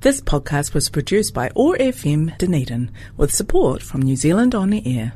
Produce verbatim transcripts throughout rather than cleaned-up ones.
This podcast was produced by O A R F M Dunedin with support from New Zealand On the Air.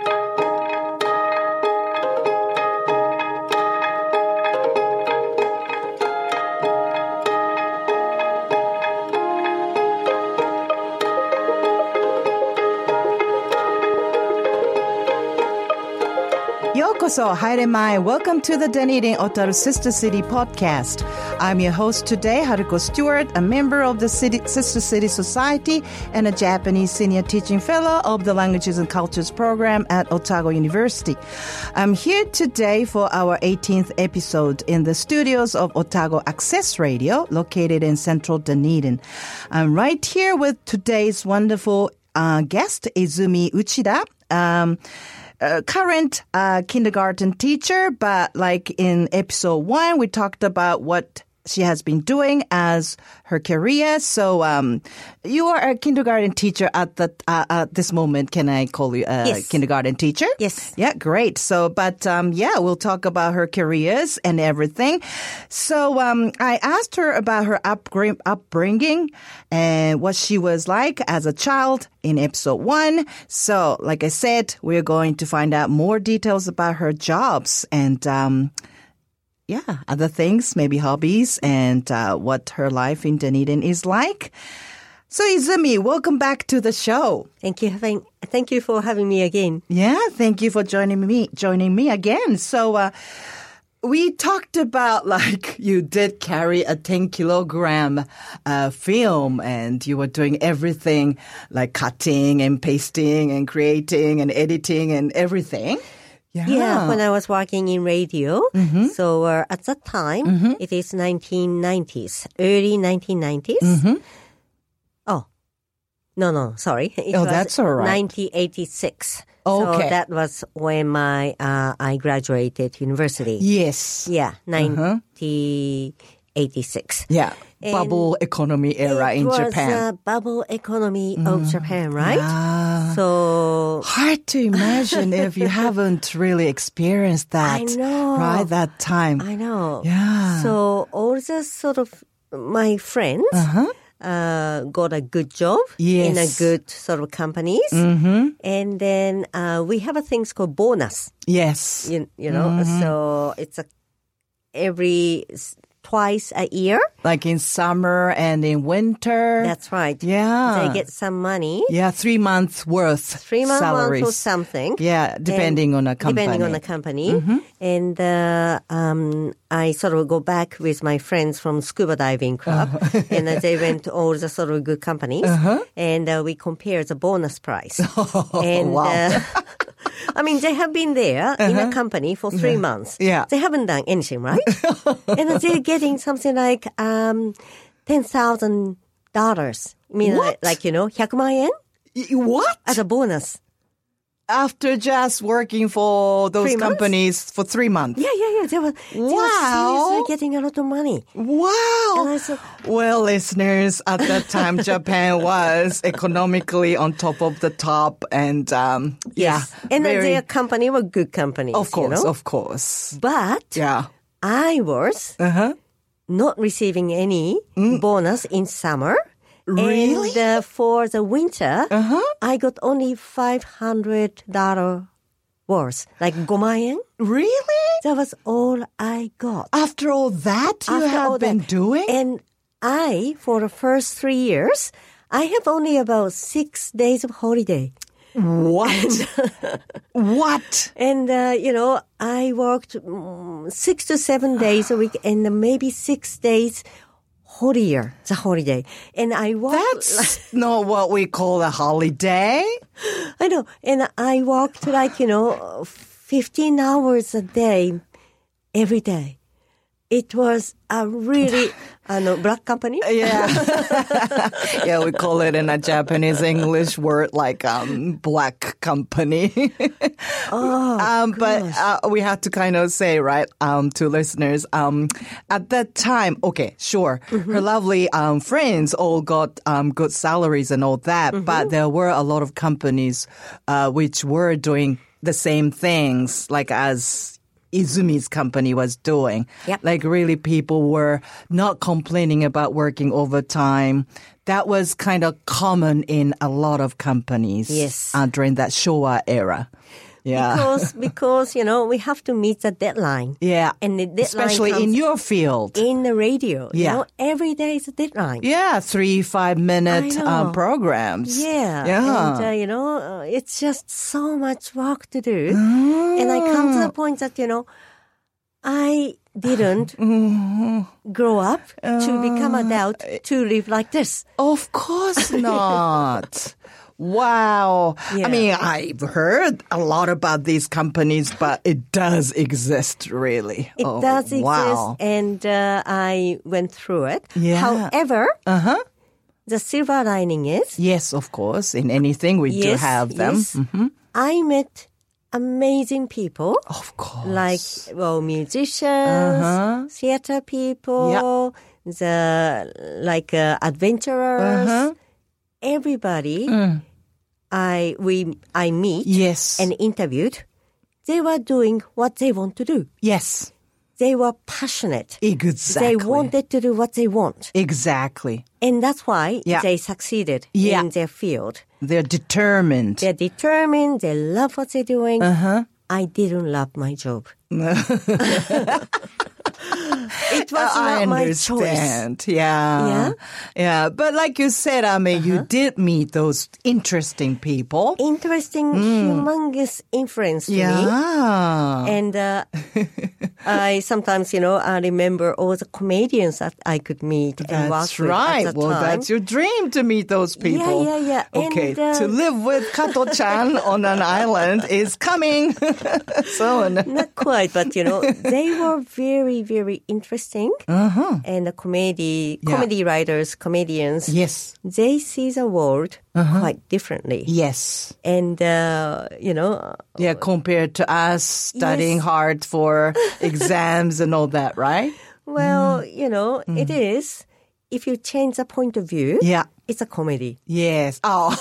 Yokoso, haere mai. Welcome to the Dunedin Otaru Sister City podcast. I'm your host today, Haruko Stewart, a member of the City, Sister City Society and a Japanese senior teaching fellow of the Languages and Cultures program at Otago University. I'm here today for our eighteenth episode in the studios of Otago Access Radio, located in central Dunedin. I'm right here with today's wonderful uh, guest, Izumi Uchida. Um, Uh, current uh, kindergarten teacher, but like in episode one, we talked about what she has been doing as her career. So um, you are a kindergarten teacher at the uh, at this moment. Can I call you a yes. kindergarten teacher? Yes. Yeah, great. So, but um, yeah, we'll talk about her careers and everything. So um, I asked her about her upbring- upbringing and what she was like as a child in episode one. So, like I said, we're going to find out more details about her jobs and um yeah, other things, maybe hobbies, and uh, what her life in Dunedin is like. So, Izumi, welcome back to the show. Thank you. Having, thank you for having me again. Yeah, thank you for joining me. Joining me again. So, uh, we talked about like you did carry a ten kilogram uh, film, and you were doing everything like cutting and pasting and creating and editing and everything. Yeah. yeah, when I was working in radio. Mm-hmm. So uh, at that time, mm-hmm. it is nineteen nineties, early nineteen nineties. Mm-hmm. Oh, no, no, sorry. It oh, was that's all right. nineteen eighty-six. Okay. So that was when my uh, I graduated university. Yes. Yeah, nineteen eighty-six. Yeah. And bubble economy era in Japan. It was a bubble economy mm. of Japan, right? Yeah. So hard to imagine if you haven't really experienced that. I know. Right, that time. I know. Yeah. So all the sort of my friends uh-huh. uh, got a good job yes. in a good sort of companies. Mm-hmm. And then uh, we have a things called bonus. Yes. You, you know, mm-hmm. so it's a every... twice a year. Like in summer and in winter. That's right. Yeah. They get some money. Yeah, three months worth Three months salaries. or something. Yeah, depending and on a company. Depending on the company. Mm-hmm. And uh, um, I sort of go back with my friends from Scuba Diving Club. Uh-huh. And uh, they went to all the sort of good companies. Uh-huh. And uh, we compare the bonus price. Oh, and, wow. Uh, I mean, they have been there uh-huh. in a company for three yeah. months. Yeah. They haven't done anything, right? And they're getting something like um, ten thousand dollars. I mean, what? Like, like, you know, one hundred thousand yen? What? As a bonus. After just working for those three companies months? for three months. Yeah, yeah, yeah. They were, they wow. were seriously getting a lot of money. Wow. And I said, well, listeners, at that time, Japan was economically on top of the top. And um, yes. yeah. And very, their company were good companies. Of course, you know? of course. But yeah. I was uh-huh. not receiving any mm. bonus in summer. Really? And uh, for the winter, uh-huh. I got only five hundred dollars worth, like five万yen. Really? That was all I got. After all that you After have been that. doing? And I, for the first three years, I have only about six days of holiday. What? What? And, uh, you know, I worked um, six to seven days a week and maybe six days whole year, the holiday. And I worked... That's not what we call a holiday. I know. And I worked like, you know, fifteen hours a day, every day. It was a really, uh, no, black company. Yeah. Yeah, we call it in a Japanese English word like um, black company. Oh, um, But gosh. uh, we have to kind of say, right, um, to listeners, um, at that time, okay, sure, mm-hmm. her lovely um, friends all got um, good salaries and all that, mm-hmm. but there were a lot of companies uh, which were doing the same things, like as Izumi's company was doing. Yep. Like really people were not complaining about working overtime. That was kind of common in a lot of companies. Yes. Uh, during that Showa era. Yeah. Because, because, you know, we have to meet the deadline. Yeah. And the deadline especially in comes your field. in the radio. Yeah. You know, every day is a deadline. Yeah, three, five minute I know. uh, programs. Yeah. Yeah. And, uh, you know, uh, it's just so much work to do. And I come to the point that, you know, I didn't grow up to become adult to live like this. Of course not. Wow. Yeah. I mean, I've heard a lot about these companies, but it does exist, really. It oh, does exist, wow. and uh, I went through it. Yeah. However, Uh-huh. the silver lining is, Yes, of course. In anything, we do yes, have them. yes, Mhm. I met amazing people. Of course. Like, well, musicians, Uh-huh. theater people, the like uh, adventurers, Uh-huh. everybody. Mm. I we I meet Yes. and interviewed. They were doing what they want to do. Yes. They were passionate. Exactly. They wanted to do what they want, Exactly. and that's why Yeah. they succeeded Yeah. in their field. They're determined. They're determined. They love what they're doing. Uh-huh. I didn't love my job. It was I not my choice. understand. Yeah. Yeah? Yeah. But like you said, I mean, you did meet those interesting people. Interesting, humongous influence to me. Yeah. And uh, I sometimes, you know, I remember all the comedians that I could meet and work That's with right. at the Well, time. that's your dream to meet those people. Yeah, yeah, yeah. Okay. And, uh, to live with Kato-chan on an island is coming soon. Not quite, but you know, they were very, very interesting. Uh-huh. And the comedy, Yeah. comedy writers, comedians, Yes. they see the world quite differently. Yes. And, uh, you know, Yeah, compared to us studying Yes. hard for exams and all that, right? well, you know, it is. If you change the point of view, Yeah. it's a comedy. Yes. Oh,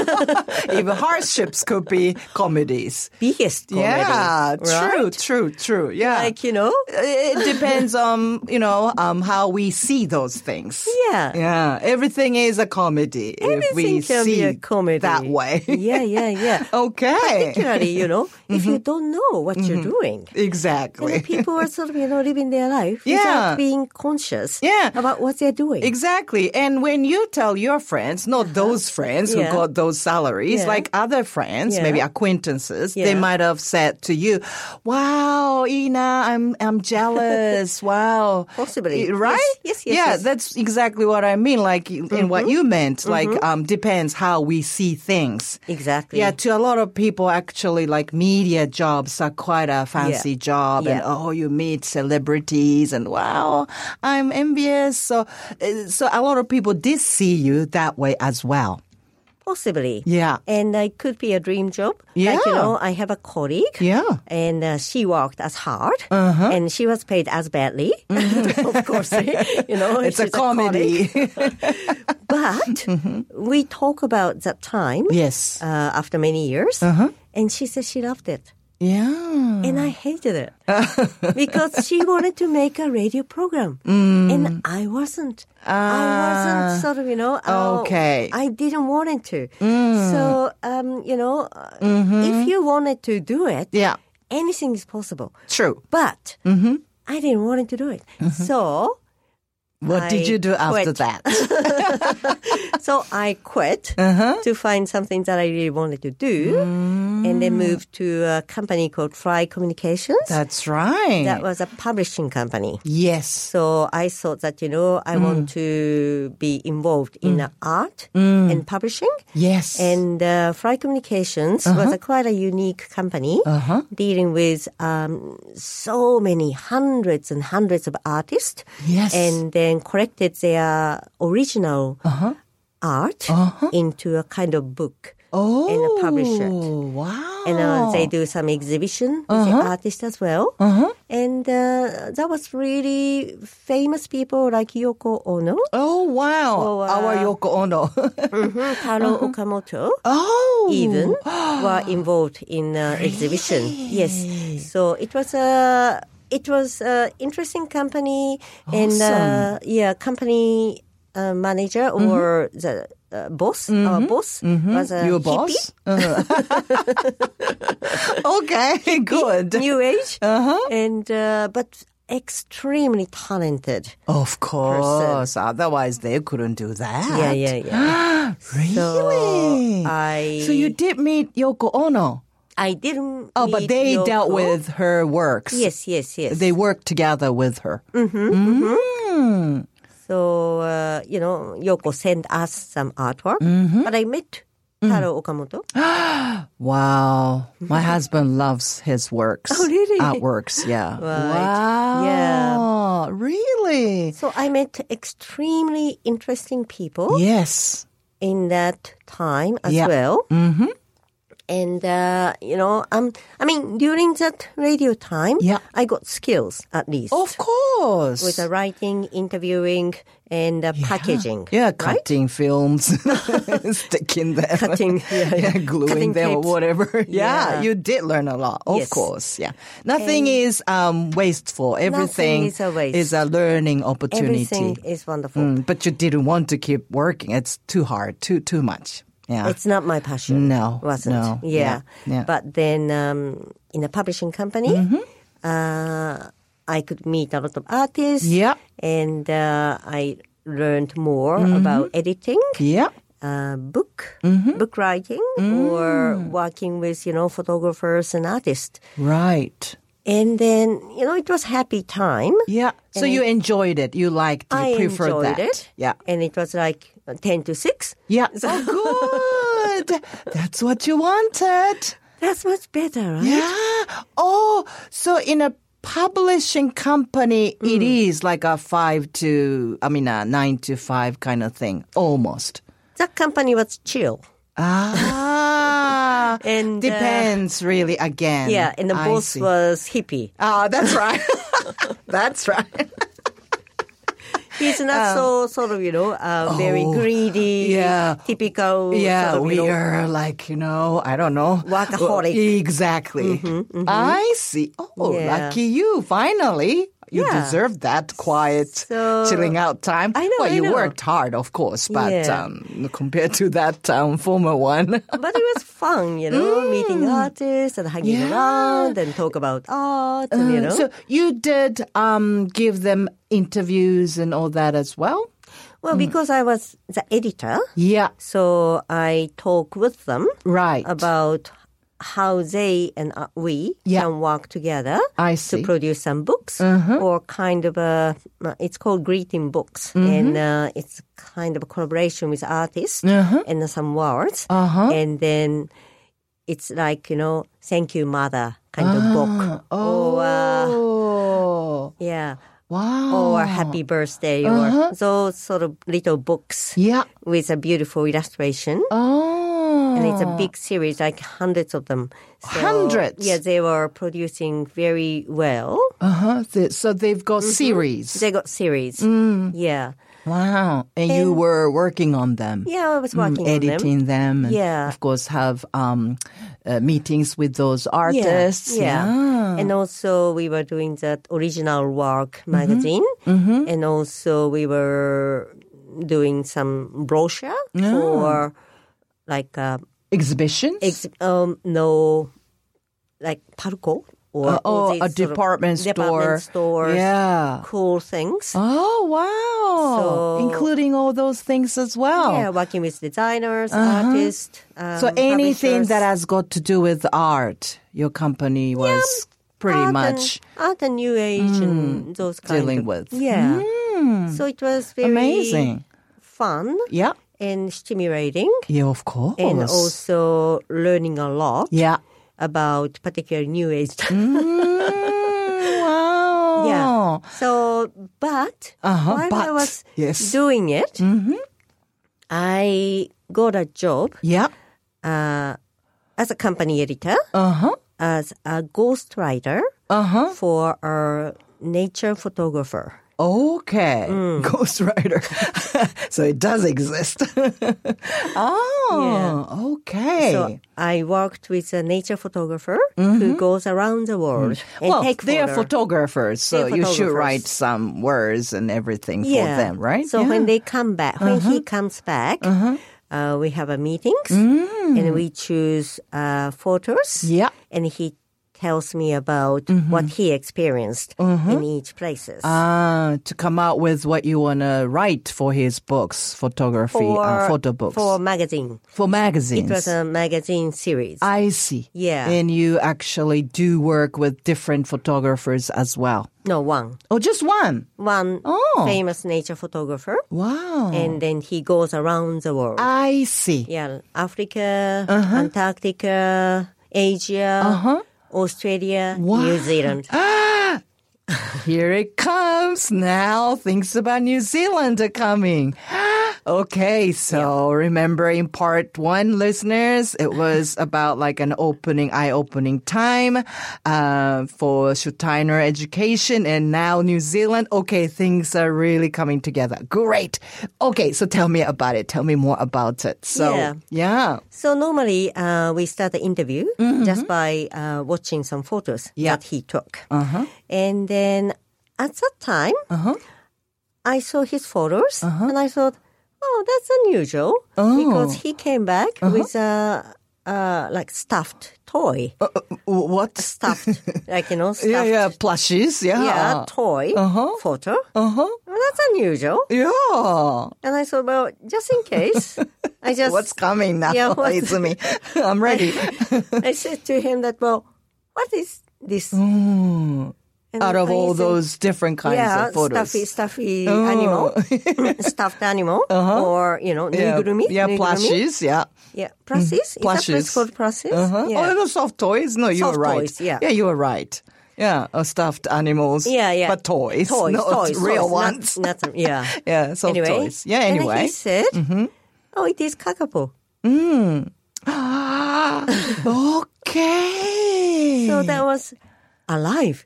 even hardships could be comedies. Biggest comedy. Yeah, right? true, true, true. Yeah. Like, you know, It depends on, you know, um, how we see those things. yeah. Yeah. Everything is a comedy if we Everything can see be a comedy. that way. Yeah, yeah, yeah. Okay. Particularly, you know, if you don't know what you're doing. You Exactly. know, people are sort of, you know, living their life Yeah. without being conscious Yeah. about what they're doing. Exactly. And when you tell your friends, not those friends Yeah. who got those salaries, Yeah. like other friends, Yeah. maybe acquaintances, Yeah. they might have said to you, wow, Ina, I'm, I'm jealous. Wow. Possibly. Right? Yes, yes, yes, Yeah, yes. that's exactly what I mean. Like in what you meant, like, um, depends how we see things. Exactly. Yeah, to a lot of people, actually, like media jobs are quite a fancy Yeah. job, and Yeah. oh, you meet celebrities, and wow, I'm envious. So, uh, so a lot of people did see you that way as well. Possibly. Yeah. And it could be a dream job. Yeah. Like, you know, I have a colleague. Yeah. And uh, she worked as hard. Uh-huh. And she was paid as badly. Of course, you know. It's a she's comedy. colleague. But we talk about that time Yes. uh, after many years. Uh-huh. And she said she loved it. Yeah. And I hated it because she wanted to make a radio program. Mm. And I wasn't. I wasn't sort of, you know, uh, Okay. I didn't want it to. Mm. So, um, you know, uh, Mm-hmm. if you wanted to do it, Yeah. anything is possible. True. But Mm-hmm. I didn't want to do it. So, What did I you do after quit. that? so I quit Uh-huh. to find something that I really wanted to do, and then moved to a company called Fry Communications. That's right. That was a publishing company. yes. So I thought that, you know, I want to be involved in uh, art and publishing. Yes. And uh, Fry Communications was a quite a unique company Uh-huh. dealing with um, so many hundreds and hundreds of artists. Yes. And then collected their original art into a kind of book. Oh, and publish it. Wow. And uh, they do some exhibition with Uh-huh. the artist as well. Uh-huh. And uh, that was really famous people like Yoko Ono, Oh, wow. Oh, uh, Our Yoko Ono. mhm, Taro Okamoto, Oh. even were involved in uh, exhibition. Yes. So it was a it was a interesting company and uh, yeah, company uh, manager or the uh, boss, our boss was a Your hippie. boss? Uh-huh. Okay, good. New age, Uh-huh. and uh, but extremely talented. Of course. Otherwise, they couldn't do that. Yeah, yeah, yeah. Really? So I So you did meet Yoko Ono. I didn't. Oh, but meet they Yoko. dealt with her works. Yes, yes, yes. They worked together with her. Mm-hmm, Mm. So uh, you know, Yoko sent us some artwork, Mm-hmm. but I met Taro Okamoto. Wow. My husband loves his works. Oh, really? Artworks, yeah. Right. Wow. Yeah. Really? So I met extremely interesting people Yes. in that time as Yeah. well. Mm-hmm. And, uh, you know, um, I mean, during that radio time, Yeah. I got skills at least. Of course. With the writing, interviewing, and uh, packaging. Yeah, right? cutting films, sticking them. Cutting, yeah, yeah. gluing Cutting them or tapes. whatever. Yeah, Yeah. you did learn a lot, of Yes. course. Yeah. Nothing is um, wasteful. Everything is a waste. is a learning opportunity. Everything is wonderful. Mm, but you didn't want to keep working. It's too hard, too too much. Yeah. It's not my passion. No, Wasn't. no. Yeah. Yeah, yeah. But then um, in a publishing company, uh, I could meet a lot of artists. Yeah. And uh, I learned more about editing. Yeah. Uh, book, book writing, or working with, you know, photographers and artists. Right. And then, you know, it was happy time. Yeah. So And you I- enjoyed it. You liked it. I You preferred enjoyed that. it. Yeah. And it was like ten to six. Yeah. Oh, good. That's what you wanted. That's much better, right? Yeah. Oh, so in a publishing company, Mm. it is like a five to, I mean, a nine to five kind of thing, almost. That company was chill. Ah, And, uh, depends really again. Yeah, and the I boss see. was hippie. Ah, that's right. That's right. He's not so sort of, you know, uh, very Oh, greedy, yeah. typical Yeah, sort of, we you know, are like, you know, I don't know. Workaholic. Exactly. I see. Oh, Yeah. lucky you. Finally. You Yeah. deserve that quiet, So- chilling out time. I know, Well, I you know. worked hard, of course, but Yeah. um, compared to that um, former one. But it was fun, you know, meeting artists and hanging Mm. Yeah. around and talk about art, and, you know. So you did um, give them interviews and all that as well? well, because I was the editor, Yeah, so I talk with them right. about how they and uh, we Yeah. can work together I to see. produce some books Uh-huh. or kind of a, uh, it's called greeting books. Mm-hmm. And uh, it's kind of a collaboration with artists Uh-huh. and some words. Uh-huh. And then it's like, you know, thank you, mother kind of book. Oh, Or, uh, yeah. wow. Or happy birthday Uh-huh. or those sort of little books Yeah. with a beautiful illustration. Oh. And it's a big series, like hundreds of them. So, Hundreds? Yeah, they were producing very well. Uh-huh. Th- So they've got series. They got series. Mm. Yeah. Wow. And, you And- were working on them. Yeah, I was Mm, working on them. editing them. and Yeah. Of course, have um, uh, meetings with those artists. Yeah. yeah. And also we were doing that original work magazine. Mm-hmm. And also we were doing some brochure for like uh, Exhibitions? ex- um, no, like Parco or Uh, all oh, these a sort of department store. department stores, Yeah. cool things. Oh, wow. So- Including all those things as well. Yeah, working with designers, artists. Um, So anything publishers. that has got to do with art, your company was pretty art much and, art and new age and those kind dealing of, with. Yeah. Mm. So it was very Amazing. fun Yeah. and stimulating, Yeah, of course. and also learning a lot Yeah. about particular new age. Mm, wow. Yeah. So, but Uh-huh, while I but, was yes. doing it, Mm-hmm. I got a job Yeah. uh, as a company editor, Uh-huh. as a ghostwriter Uh-huh. for a nature photographer. Okay. Mm. Ghostwriter. So it does exist. Oh, okay. So I worked with a nature photographer who goes around the world and well, take they are photo. photographers, so They're you should photographers. write some words and everything Yeah. for them, right? So Yeah. when they come back, when he comes back, uh, we have a meetings and we choose uh, photos. Yeah. And he tells me about what he experienced in each places. Ah, to come out with what you want to write for his books, photography, for, uh, photo books. for magazine. For magazines. It was a magazine series. I see. Yeah. And you actually do work with different photographers as well. no, one. Oh, just one. One Oh. famous nature photographer. Wow. And then he goes around the world. I see. Yeah, Africa, Antarctica, Asia, Australia, New Zealand. Here it comes. Now things about New Zealand are coming. Okay, so remember in part one, listeners, it was about like an opening, eye-opening time uh, for Steiner education, and now New Zealand. Okay, things are really coming together. Great. Okay, so tell me about it. Tell me more about it. So, Yeah. yeah. So normally uh, we start the interview just by uh, watching some photos Yeah. that he took. And then at that time, I saw his photos and I thought, oh, that's unusual because he came back with a uh, like stuffed toy. Uh, what? Stuffed, like, you know, stuffed. Yeah, yeah, plushies. Yeah. Yeah, toy photo. Uh-huh. Well, that's unusual. Yeah. And I thought, well, just in case, I just... What's coming now, Yeah, what's- Izumi? I'm ready. I said to him that, well, what is this? And Out of I all said, those different kinds yeah, of photos. stuffy, stuffy Oh. animal, stuffed animal, or, you know, yeah, nugurumi. yeah, nugurumi. plushies, yeah. Yeah, plushies. Is that place Plushies. called plushies? Uh-huh. Yeah. Oh, no, soft toys? No, you Soft were right. toys, yeah. Yeah, you were right. Yeah, uh, stuffed animals. Yeah, yeah. But toys. Toys, not toys, real toys, ones. Not, not, yeah. Yeah, soft anyway, toys. Yeah, And anyway. he said, oh, it is kakapo. Okay. So that was alive.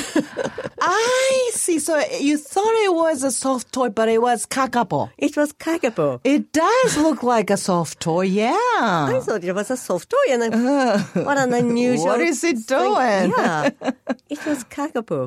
I see. So you thought it was a soft toy, but it was kakapo. It was kakapo. It does look like a soft toy, yeah. I thought it was a soft toy, and I, what an unusual. What is it thing. doing? Yeah, it was kakapo.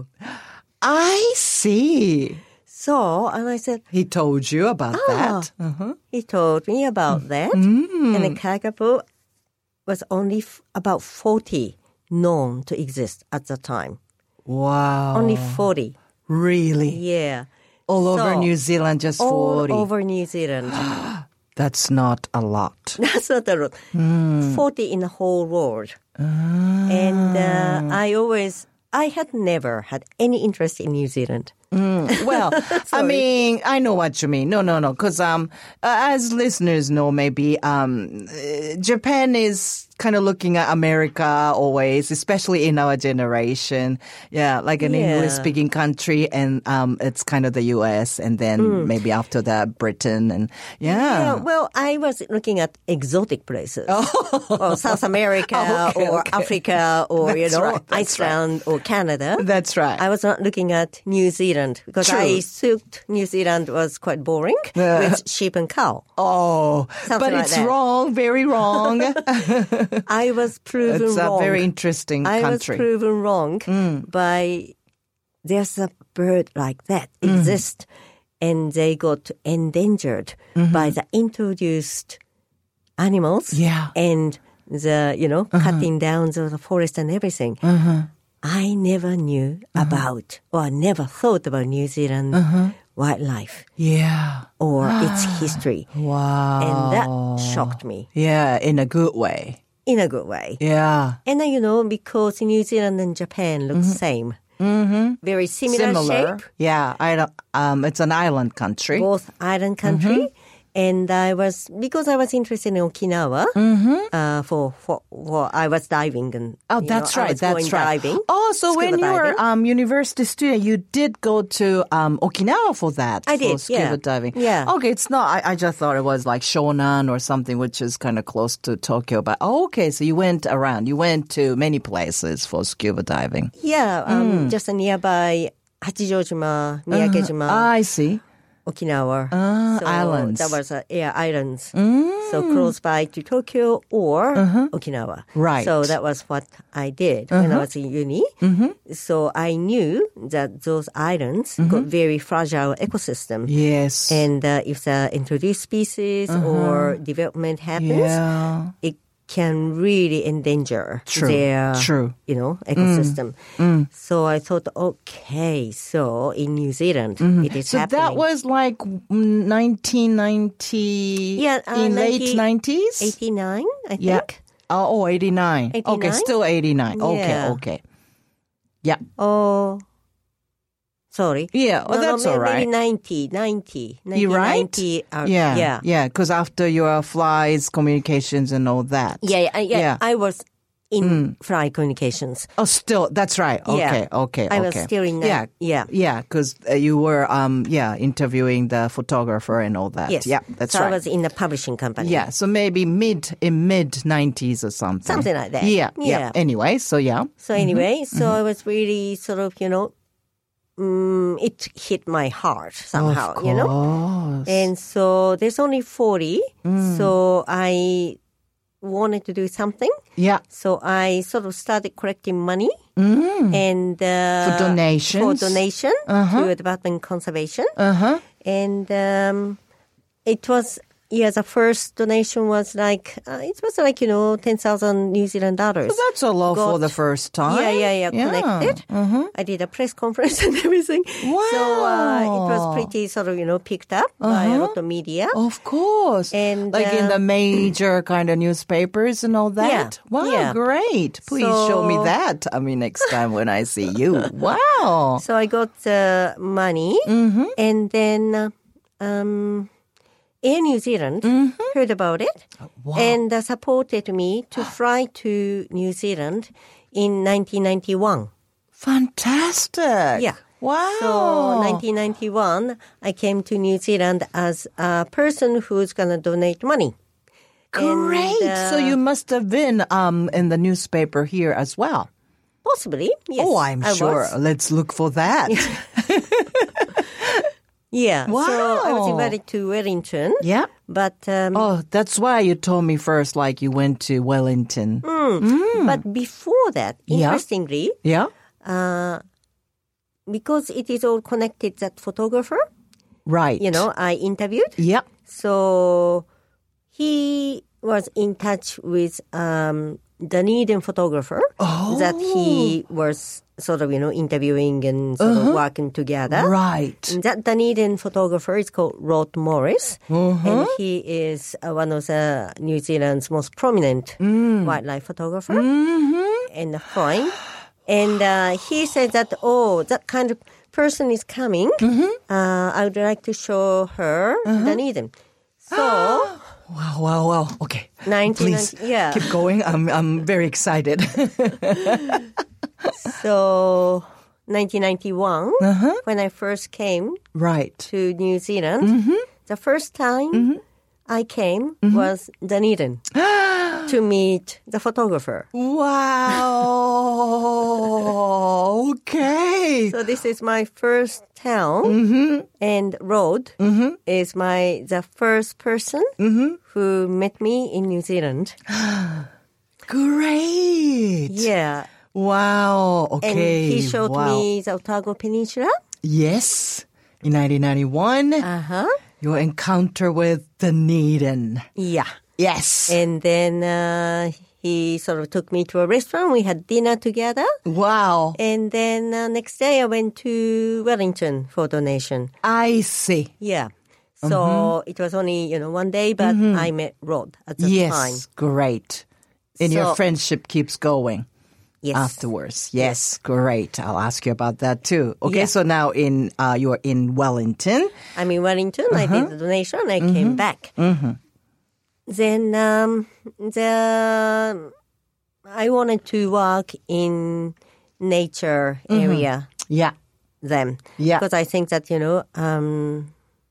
I see. So, and I said, He told you about Ah. that. Uh-huh. he told me about that, Mm. and the kakapo was only f- about forty known to exist at the time. Wow. Only forty. Really? Yeah. All over So, New Zealand, just All forty. over New Zealand. That's not a lot. That's not a lot. Hmm. forty in the whole world. Ah. And uh, I always, I had never had any interest in New Zealand. Well, I mean, I know what you mean. No, no, no. Because um, uh, as listeners know, maybe um, uh, Japan is kind of looking at America always, especially in our generation. Yeah, like an Yeah. English-speaking country, and um, it's kind of the U S, and then maybe after that, Britain, and yeah. Yeah, well, I was looking at exotic places. Or South America Oh, okay, or okay. Africa or, you That's know, right, that's Iceland or Canada. That's right. I was not looking at New Zealand because True. I thought New Zealand was quite boring Yeah. with sheep and cow. Oh, Something but like it's that. wrong, very wrong. I was proven It's a wrong. very interesting I was country. proven wrong by there's a bird like that exists, and they got endangered by the introduced animals Yeah. and the you know cutting down the, the forest and everything. I never knew about or never thought about New Zealand wildlife Yeah. or its history, Wow. and that shocked me Yeah, in a good way. in a good way. Yeah. And then, you know, because New Zealand and Japan look same. Mm-hmm. Very similar, shape. Yeah, I don't, um, it's an island country. Both island country. And I was, because I was interested in Okinawa, Mm-hmm. uh, for, for, for, I was diving and, Oh, you that's know, I right. was That's going right. diving. Oh, so scuba when you were diving. um university student, you did go to um Okinawa for that. I for did, scuba yeah. diving. Yeah. Okay, it's not. I, I just thought it was like Shonan or something, which is kind of close to Tokyo. But oh, okay, so you went around. You went to many places for scuba diving. Yeah, um, Mm. just nearby Hachijojima, Miyakejima, I see. Okinawa. Ah, so islands. That was uh, yeah, islands. Mm. So close by to Tokyo or Okinawa. Right. So that was what I did when I was in uni. Mm-hmm. So I knew that those islands got very fragile ecosystem. Yes. And uh, if the introduced species or development happens, yeah. it can really endanger True, their, true. you know, ecosystem. So I thought, okay, so in New Zealand, it is So happening. that was like nineteen ninety Yeah, uh, in late ninety- nineties? eighty-nine, I think. Yeah. Oh, oh, eighty-nine. Okay, eighty-nine? still eighty-nine. Okay, Yeah. okay. Yeah. Oh, sorry. Yeah, oh, No, no, that's may- all right. Maybe ninety, ninety, You right? ninety, uh, Yeah, yeah. yeah, because after your flights, communications and all that. Yeah, yeah, yeah. Yeah. I was in fly communications. Oh, still, that's right. Okay, Yeah. okay, I okay. was still in that. Yeah, Yeah. yeah, because uh, you were, um, yeah, interviewing the photographer and all that. Yes. Yeah, that's so right. I was in a publishing company. Yeah, so maybe mid in mid nineties or something. Something like that. Yeah, yeah. Yeah. Anyway, so yeah. So anyway, so I was really sort of, you know, mm, it hit my heart somehow, of you know. course. And so there's only forty. So I wanted to do something. Yeah. So I sort of started collecting money Mm. and uh, For donations? for donation Uh-huh. to development conservation. Uh-huh. And um, it was, yeah, the first donation was like, uh, it was like, you know, ten thousand New Zealand dollars. So that's a lot for Got- the first time. Yeah, yeah, yeah, collected. Uh-huh. I did a press conference and everything. So uh, it was pretty sort of, you know, picked up by a lot of media. Of course. And, like in uh, the major kind of newspapers and all that. Yeah, Wow, yeah. great. Please show me So- that. I mean, next time when I see you. Wow. So I got the money, Mm-hmm. and then uh, um, Air New Zealand Mm-hmm. heard about it Wow. and uh, supported me to fly to New Zealand in nineteen ninety-one. Fantastic. Yeah. Wow. So nineteen ninety-one, I came to New Zealand as a person who's going to donate money. Great. And, uh, so you must have been um, in the newspaper here as well. Possibly, yes. Oh, I'm I sure. was. Let's look for that. Yeah. So I was Wow. invited to Wellington. Yeah. But um, Oh, that's why you told me first, like you went to Wellington. but before that, Yeah. interestingly, Yeah. uh, because it is all connected, that photographer, Right. you know, I interviewed. Yeah. So he was in touch with um, Dunedin photographer that he was sort of, you know, interviewing and sort of working together. Right. And that Dunedin photographer is called Rod Morris, and he is uh, one of the New Zealand's most prominent wildlife photographer and foreign. And uh, he said that, oh, that kind of person is coming. Uh, I would like to show her Dunedin. So, Wow, wow, wow. Okay. nineteen Please yeah. keep going. I'm I'm very excited. So nineteen ninety-one, when I first came Right. to New Zealand, the first time I came was Dunedin to meet the photographer. Wow. Okay. So this is my first town, and Rod is my the first person who met me in New Zealand. Great. Yeah, Wow. and Okay. he showed wow. me the Otago Peninsula. Yes. In nineteen ninety-one, Uh huh. your encounter with Dunedin. Yeah. Yes. And then uh, he sort of took me to a restaurant. We had dinner together. Wow. And then uh, next day I went to Wellington for donation. I see. Yeah. So it was only, you know, one day, but I met Rod at the Yes. time. Great. And your So- friendship keeps going. Yes. afterwards. Yes, great. I'll ask you about that too. Okay, Yeah. so now in uh, you're in Wellington. I'm in Wellington. I Uh-huh. did the donation. I Mm-hmm. came back. Then um, the I wanted to work in nature area Yeah, then. Yeah. Because I think that, you know, um,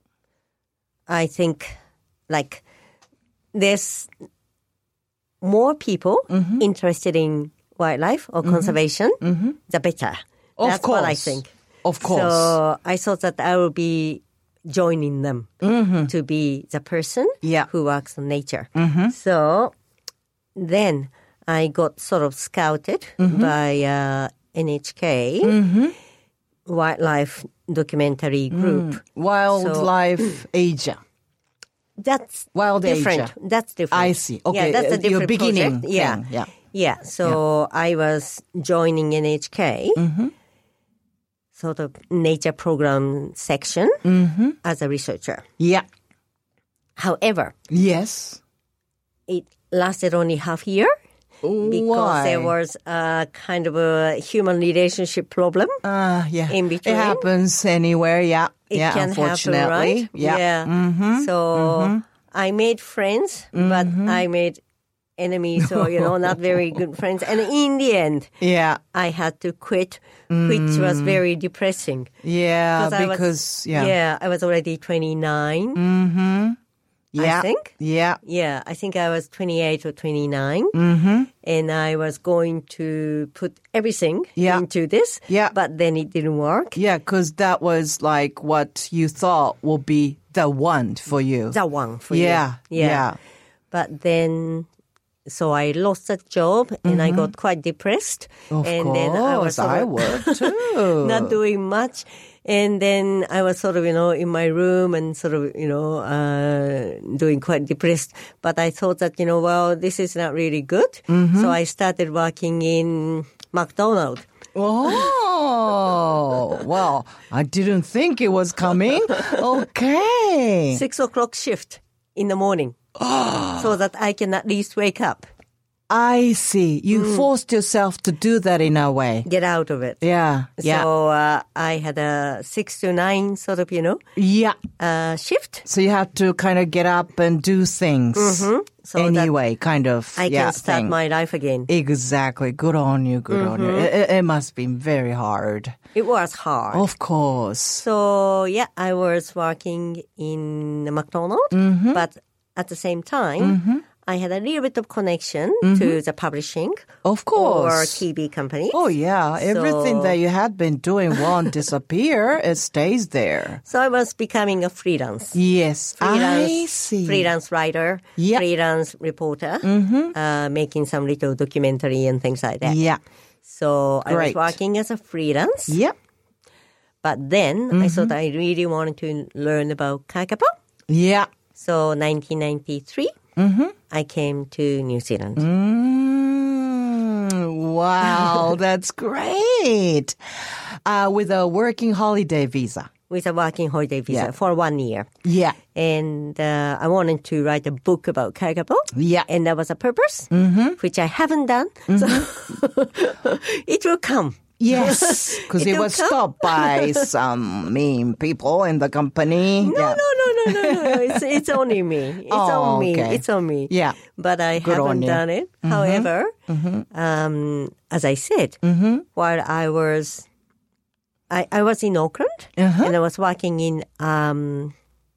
I think like there's more people Mm-hmm. interested in wildlife or conservation, the better. Of That's what I course. think. of course. So I thought that I will be joining them to be the person Mm-hmm. Yeah. who works on nature. So then I got sort of scouted Mm-hmm. by uh, N H K Wildlife Documentary Group. Wildlife Asia. That's Wild different. Asia. That's different. I see. Okay, Yeah, that's a uh, your different beginning project. Yeah. thing, yeah. Yeah. So I was joining N H K, Mm-hmm. sort of nature program section Mm-hmm. as a researcher. Yeah. However, Yes. it lasted only half a year because Why? there was a kind of a human relationship problem. Uh, yeah. in between. It happens anywhere. Yeah. It yeah. can happen, Unfortunately. right? Yeah. Mm-hmm. So I made friends, but I made enemies, or you know, not very good friends. And in the end, Yeah. I had to quit, which was very depressing. Yeah. 'Cause I was- Because yeah. yeah, I was already twenty-nine. Mm-hmm. Yeah. I think. Yeah. Yeah, I think I was twenty-eight or twenty-nine. Mm-hmm. And I was going to put everything Yeah. into this. Yeah. But then it didn't work. Yeah, because that was like what you thought would be the one for you. The one for yeah. you. Yeah. But then, so I lost that job and I got quite depressed. Of and course, then I was sort I of would too. not doing much. And then I was sort of, you know, in my room and sort of, you know, uh, doing quite depressed. But I thought that, you know, well, this is not really good. So I started working in McDonald's. Oh, well, I didn't think it was coming. Okay. Six o'clock shift in the morning. So that I can at least wake up, I see. You Mm. forced yourself to do that in a way. get out of it. Yeah. Yeah. So uh, I had a six to nine sort of, you know, yeah. uh, shift. So you have to kind of get up and do things So that anyway, kind of. I yeah, can start thing. my life again. Exactly. Good on you. Good on you. Mm-hmm. It, it, it must be very hard. It was hard. Of course. So yeah, I was working in McDonald's, Mm-hmm. but at the same time, I had a little bit of connection to the publishing Of or course. T V companies. Oh, yeah. Everything So- that you had been doing won't disappear. It stays there. So I was becoming a freelance. Yes. Freelance, I see. freelance writer, Yeah. freelance reporter, uh, making some little documentary and things like that. Yeah. So I was Great. working as a freelance, Yep. but then Mm-hmm. I thought I really wanted to learn about kakapo. Yeah. So nineteen ninety-three, I came to New Zealand. Mm, wow. That's great. Uh, with a working holiday visa. With a working holiday visa Yeah. for one year. Yeah. And uh, I wanted to write a book about kakapo. Yeah. And that was a purpose, which I haven't done. So it will come. Yes, because It it will was come. stopped by some mean people in the company. No, yeah. no, no, no, no, no. It's, it's only me. It's Oh, on me. okay. It's on me. Yeah. But I Good on haven't you. done it. However, um, as I said, while I was, I, I was in Auckland and I was working in um,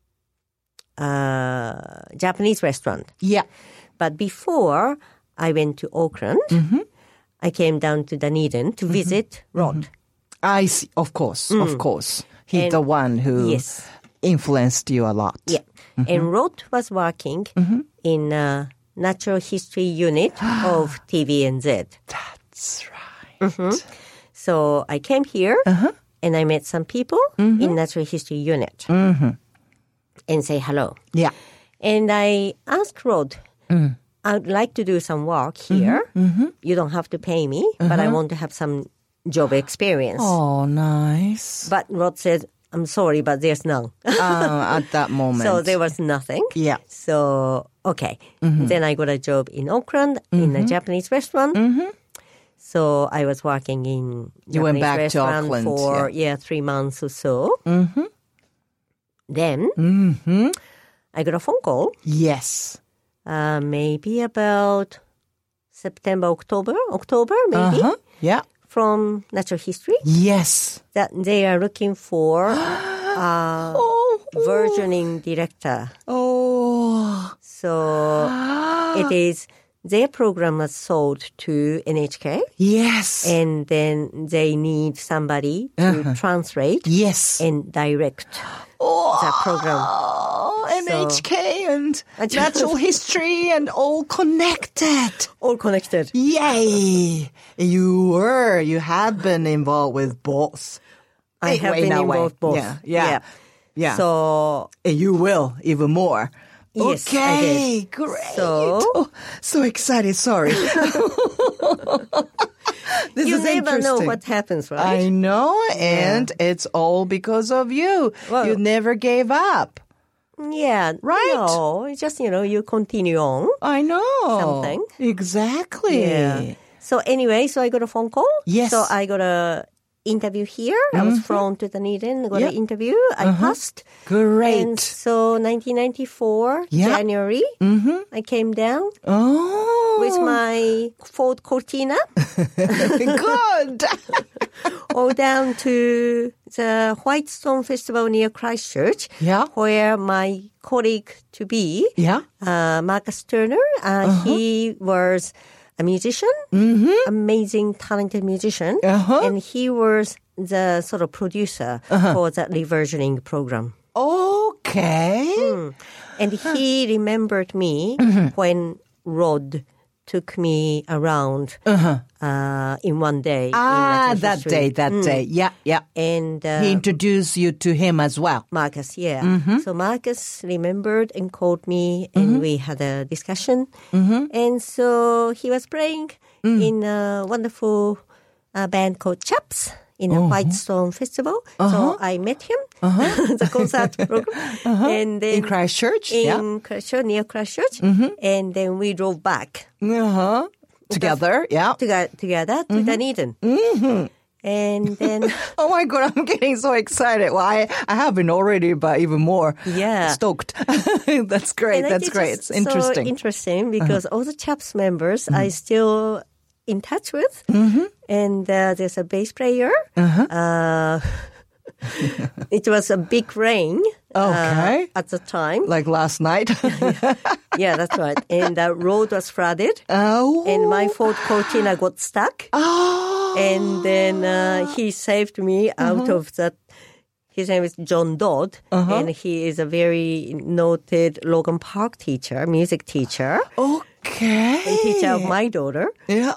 uh, Japanese restaurant. Yeah. But before I went to Auckland, I came down to Dunedin to visit Rod. I see. Of course. Of course. He's And- the one who Yes. influenced you a lot. Yeah. And Rod was working in a natural history unit of T V N Z. That's right. So I came here and I met some people in natural history unit and say hello. Yeah. And I asked Rod, I'd like to do some work here. You don't have to pay me, but I want to have some job experience. Oh, nice. But Rod said, I'm sorry, but there's none. uh, at that moment. So there was nothing. Yeah. So, okay. Then I got a job in Auckland in a Japanese restaurant. So I was working in You went Japanese back to restaurant Auckland, for yeah. yeah. three months or so. Mm-hmm. Then Mm-hmm. I got a phone call. Yes. Uh, maybe about September, October, October maybe Uh-huh. Yeah. from Natural History Yes. that they are looking for a Oh. versioning director. Oh. So it is their program was sold to N H K, Yes. and then they need somebody to Uh-huh. translate Yes. and direct Oh, the program. N H K and I just- natural history and all connected. All connected. Yay! You were, you have been involved with both. I have Anyway, been no way. involved both. Yeah, yeah, yeah. So And you will even more. Yes, I okay, did. great. So- Oh, so excited. Sorry. This you is never know interesting. what happens, I right? know, and it's all because of you. Well- you never gave up. Yeah. Right? No, it's just, you know, you continue on. I know. Something. Exactly. Yeah. So anyway, so I got a phone call. Yes. So I got a interview here. I was flown to Dunedin, got Yeah. an interview. I passed. Great. And so nineteen ninety-four, Yeah. January, Mm-hmm. I came down Oh. with my Ford Cortina Good. all down to the Whitestone Festival near Christchurch, Yeah. where my colleague to be, Yeah. uh, Marcus Turner, uh, he was a musician, amazing, talented musician, Uh-huh. and he was the sort of producer for that reversioning program. Okay. And he remembered me when Rod took me around uh, in one day. Ah, in Natural that History. day, that day. Yeah, yeah. And uh, He introduced you to him as well. Marcus, yeah. So Marcus remembered and called me, and we had a discussion. And so he was playing in a wonderful uh, band called Chaps in a Whitestone Festival. So I met him, the concert program, and then In Christchurch? in Yeah. Christchurch, near Christchurch, and then we drove back Uh-huh. Together, yeah. to, together to Dunedin. Mm-hmm. And then, Oh my God, I'm getting so excited. Well, I, I have been already, but even more Yeah. stoked. That's great. and I That's think great. just It's interesting. So interesting because all the Chaps members I still in touch with, and uh, there's a bass player. Uh, it was a big rain. Okay. Uh, at the time. Like last night. Yeah, that's right. And the road was flooded. Oh. And my Ford Cortina got stuck. Oh. And then uh, he saved me out of that. His name is John Dodd, and he is a very noted Logan Park teacher, music teacher, Okay. and teacher of my daughter. Yeah.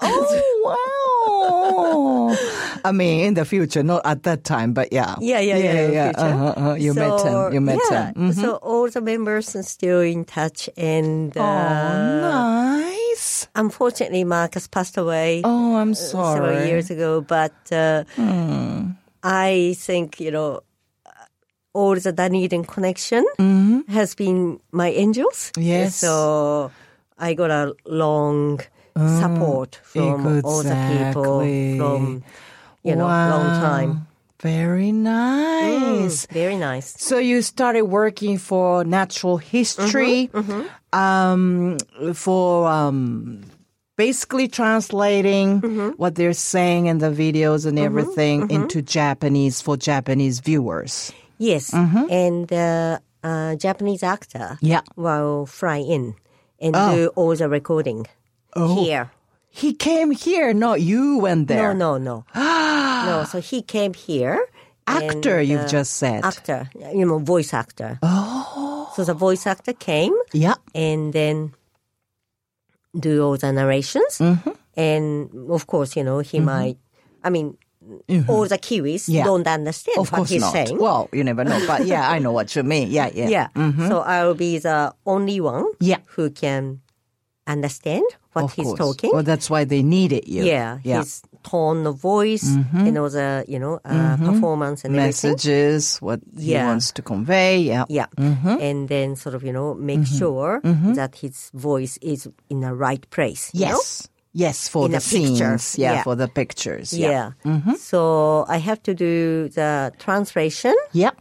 Oh, wow. I mean, in the future, not at that time, but yeah. Yeah, yeah, yeah. in the yeah. future. Uh-huh, uh-huh. You met So, him. You met yeah, him. Mhm. So all the members are still in touch, and uh, Oh, nice. unfortunately, Marcus passed away Oh, I'm uh, sorry. several years ago. But uh, I think you know. All the Dunedin connection has been my angels. Yes. So I got a long support from all the people exactly. from, you know, Wow. long time. Very nice. Mm, very nice. So you started working for natural history, um, for um, basically translating what they're saying in the videos and everything into Japanese for Japanese viewers. Yes. And uh, uh, Japanese actor Yeah. will fly in and Oh. do all the recording here. He came here, not you went there. No, no, no. no, so he came here. Actor, and, you've uh, just said. Actor, you know, voice actor. Oh. So the voice actor came Yeah. and then do all the narrations. Mm-hmm. And of course, you know, he might, I mean, all the Kiwis Yeah. don't understand Of what course he's not. saying. Well, you never know. But yeah, I know what you mean. Yeah, yeah. yeah. Mm-hmm. So I'll be the only one Yeah. who can understand what Of he's course. talking. Well, that's why they needed you. Yeah, his tone of voice and all the, you know, uh, performance and everything. Messages, what he Yeah. wants to convey. Yeah. Yeah. And then sort of, you know, make sure that his voice is in the right place. you know? Yes. Yes, for in the a picture. scenes. Yeah, Yeah. for the pictures. Yeah. Yeah. So I have to do the translation, Yep.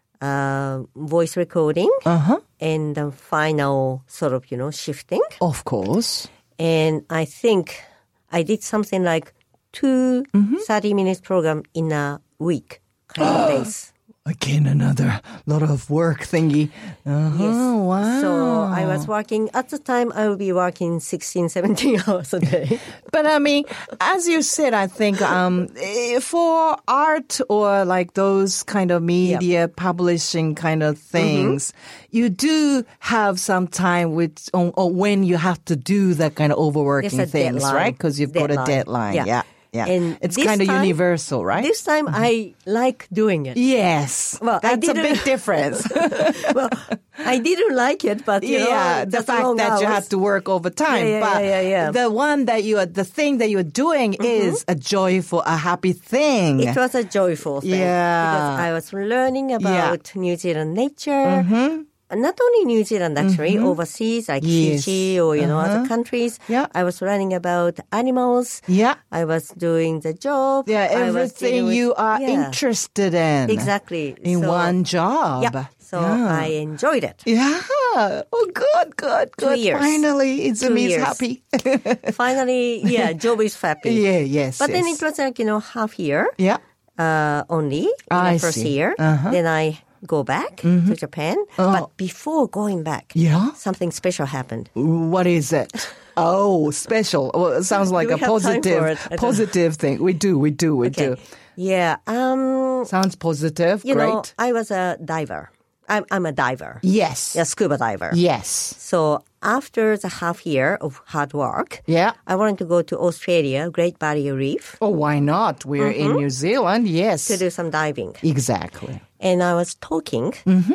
uh, voice recording, Uh-huh. and the final sort of, you know, shifting. Of course. And I think I did something like two Mm-hmm. thirty minutes program in a week kind of days. Again, another lot of work thingy. Uh-huh. Yes. Wow. So I was working, at the time I would be working sixteen, seventeen hours a day. But I mean, as you said, I think um, eh, for art or like those kind of media publishing kind of things, you do have some time with or, or when you have to do that kind of overworking There's a things, deadline. right? Because you've got a Deadline. deadline. Yeah. Yeah. Yeah. And it's this kind of time- universal, right? This time I like doing it. Yes. Well, I That's a didn't- big difference. Well, I didn't like it, but you yeah, know, the that's fact long that you hours. have to work overtime. Yeah, yeah, but yeah, yeah, yeah. the one that you are, the thing that you're doing is a joyful, a happy thing. It was a joyful thing. Yeah. Because I was learning about New Zealand nature. Not only New Zealand, actually, overseas, like Yes. Fiji or, you know, other countries. Yeah. I was learning about animals. Yeah. I was doing the job. Yeah, I was everything dealing with- you are yeah. interested in. Exactly. In So- one job. Yeah. So yeah. I enjoyed it. Yeah. Oh, good, good, good. years. Finally, it's Two me years. happy. Finally, yeah, job is happy. yeah, yes. But then yes. it was like, you know, half year Yeah. uh, only in I the first see. year. Uh-huh. Then I go back to Japan. Oh. But before going back, Yeah. something special happened. What is it? Oh, special. Well, it sounds like Do a we have time positive, for it? I don't- positive thing. We do, we do, we Okay. do. Yeah. Um, Sounds positive. you Great. know, I was a diver. I'm, I'm a diver. Yes. A scuba diver. Yes. So after the half year of hard work, Yeah. I wanted to go to Australia, Great Barrier Reef, Oh, why not? We're in New Zealand. Yes. to do some diving. Exactly. And I was talking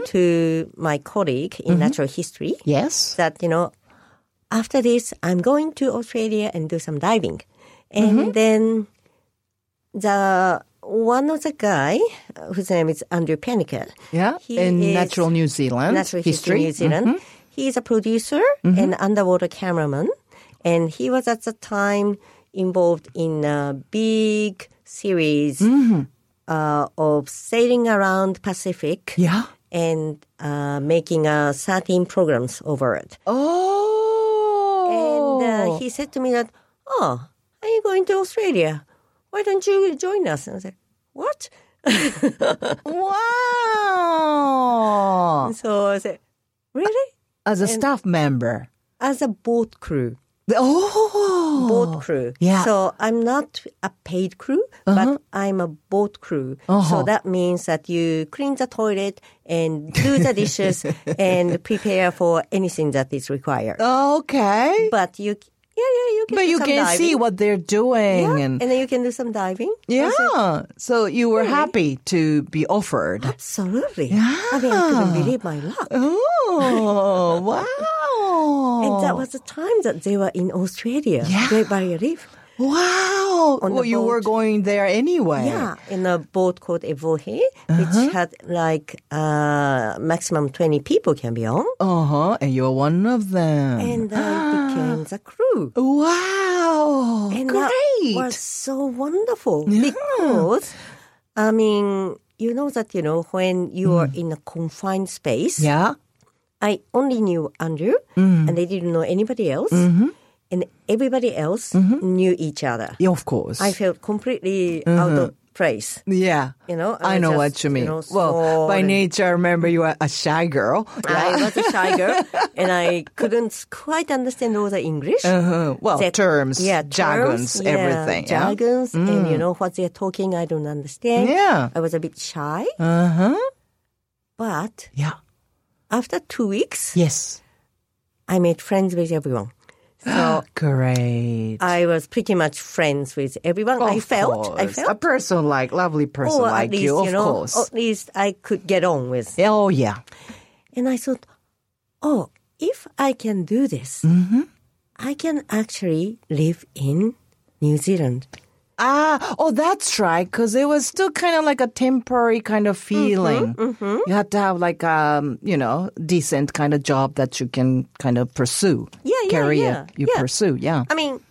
to my colleague in natural history Yes. that, you know, after this, I'm going to Australia and do some diving. And then the one of the guy, uh, whose name is Andrew Penniker. Yeah. He in is natural New Zealand. Natural history, New Zealand. He is a producer and underwater cameraman. And he was at the time involved in a big series uh, of sailing around Pacific Yeah. and uh, making uh, thirteen programs over it. Oh. And uh, he said to me that, oh, are you going to Australia? Why don't you join us? And I said, what? Wow. So I said, really? As a staff member. As a boat crew. Oh. Boat crew. Yeah. So I'm not a paid crew, but I'm a boat crew. Uh-huh. So that means that you clean the toilet and do the dishes and prepare for anything that is required. Okay. But you, yeah, yeah, you can But do you some can diving. see what they're doing. Yeah, And, and then you can do some diving. yeah. So you were happy to be offered. Absolutely. I mean, I couldn't believe my luck. Oh, wow. And that was the time that they were in Australia, Yeah. Great Barrier Reef. Wow. On the Well, you were boat. going there anyway. Yeah, in a boat called Evohe, which had like uh, maximum twenty people can be on. Uh-huh. And you're one of them. And I became the crew. Wow. And Great. that was so wonderful because, I mean, you know that, you know, when you are in a confined space, Yeah. I only knew Andrew and I didn't know anybody else. And everybody else knew each other. Yeah, of course. I felt completely out of place. yeah. You know, I, I know just, what you mean. you know, well, by small and- nature, I remember you were a shy girl. I was a shy girl and I couldn't quite understand all the English. Uh-huh. Well, The- terms, yeah, jargons, terms, yeah, everything. Yeah. Jargons, and you know what they're talking, I don't understand. Yeah. I was a bit shy, Uh-huh. but Yeah. after two weeks, Yes. I made friends with everyone. So Great. I was pretty much friends with everyone. I Of felt, I course. felt, A person like, lovely person or like at least, you, of you know, course. at least I could get on with. Oh, yeah. And I thought, oh, if I can do this, I can actually live in New Zealand. Ah, oh, that's right. Because it was still kind of like a temporary kind of feeling. You had to have like um, you know, decent kind of job that you can kind of pursue. Yeah, yeah, career yeah, you yeah. pursue. Yeah. I mean,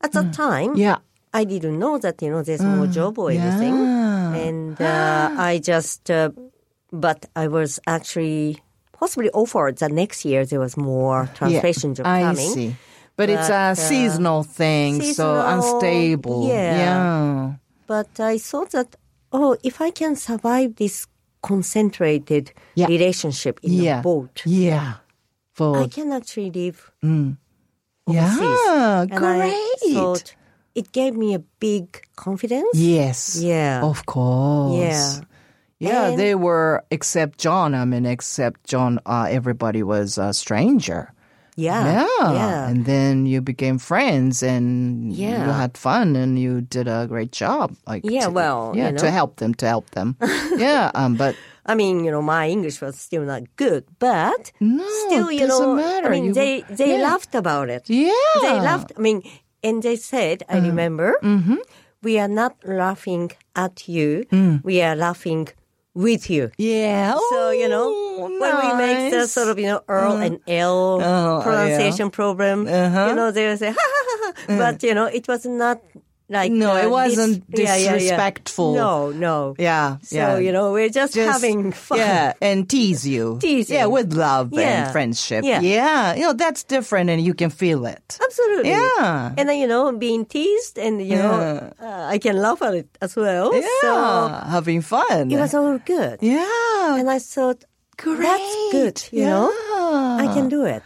at that time, Yeah. I didn't know that, you know, there's more job or anything. Yeah. And uh, I just, uh, but I was actually possibly offered that next year there was more translation job I coming. see. But, it's But, a uh, seasonal thing, so seasonal, unstable. yeah. Yeah. But I thought that, oh, if I can survive this concentrated Yeah. relationship in Yeah. a boat, Yeah. For, I can actually live yeah. overseas. And Great. I thought it gave me a big confidence. Yes. Yeah. Of course. Yeah. Yeah, And- they were, except John, I mean, except John, uh, everybody was a stranger. Yeah. Yeah. Yeah. And then you became friends and Yeah. you had fun and you did a great job. Like Yeah, to, well, yeah, you to know. help them, to help them. yeah. Um, but I mean, you know, my English was still not good, but no, still, it you doesn't know, matter. I mean, You- they, they yeah. laughed about it. Yeah. They laughed. I mean, and they said, I remember, we are not laughing at you. We are laughing with you. Yeah. So, you know, Oh, when we make the nice. sort of, you know, Earl and L Oh, pronunciation problem, Uh-huh. you know, they will say, ha, ha, ha, ha. But, you know, it was not like... No, uh, it wasn't dis- yeah, yeah, yeah. disrespectful. No, no. Yeah. So, yeah. you know, we're just, Just- having fun. Yeah, and tease you. Tease Yeah, you. with love Yeah. and friendship. Yeah. yeah. You know, that's different and you can feel it. Absolutely. Yeah. And then, you know, being teased and, you know, uh, I can laugh at it as well. Yeah. So Having fun. it was all good. yeah. And I thought, Great. that's good, you know. Yeah. I can do it.